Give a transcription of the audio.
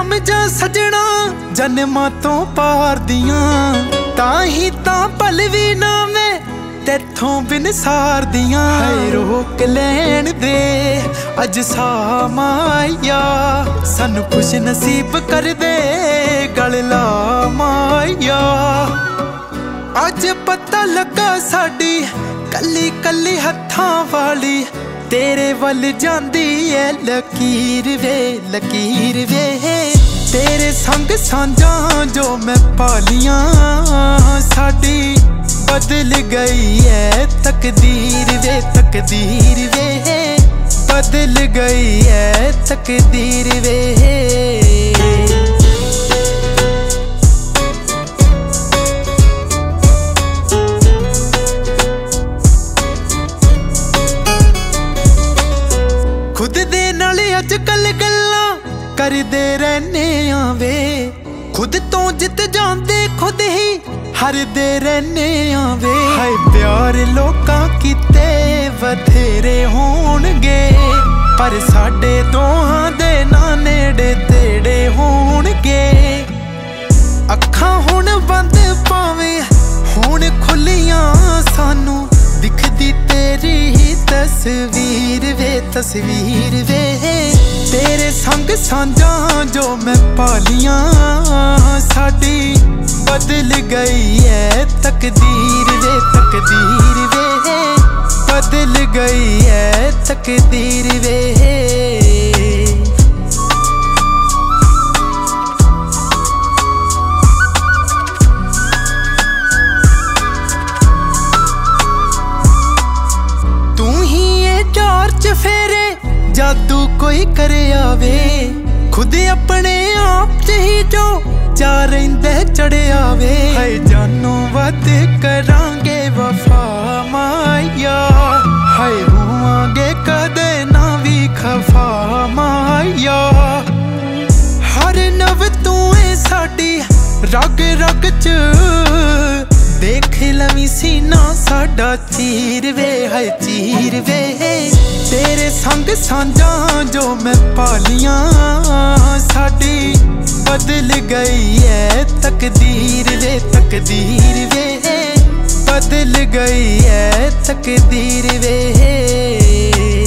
समझा सजना जन्मां तो पार दियां, ताही तां पल भी ना मैं तेथों बिन सार दियां। हाय रोक लैन दे अज सा माया, सानू खुश नसीब कर दे गल ला माया। अज पता लगा साडी कली कली हत्थां वाली तेरे वल जांदी है लकीर वे लकीर वे। तेरे संग सांझा जो मैं पालियां साडी बदल गई है तकदीर वे तकदीर वे, बदल गई है तकदीर वे। खुद दे नाल अजकल गल्लां करदे रहने आ वे, खुद तो जित जांदे खुद ही हारदे रहने आ वे। हाय प्यार लोकां कीते बथेरे होणगे, पर साडे दोहां दे ना नेड़े तेड़े होणगे। अखां हुण बंद भावें हुण खुलियां सानू दिखदी तेरी ही तस्वीर वे तस्वीर वे। तेरे संग सांझा जो मैं पालियां साडी बदल गई है तकदीर वे तकदीर वे, बदल गई है तकदीर वे। फेरे जादू कोई करे आवे, खुद अपने आप च ही जो जा रहिंदे चढ़े आवे। हाय जानो वध करांगे वफा माया, हाय होवांगे कदे ना भी खफा माया। हर नव तू है साडी रग रग च, देख लवी सीना साडा चीर वे हाय चीर वे। तेरे संग सांझा जो मैं पालियां साडी बदल गई है तकदीर वे तकदीर वे, बदल गई है तकदीर वे।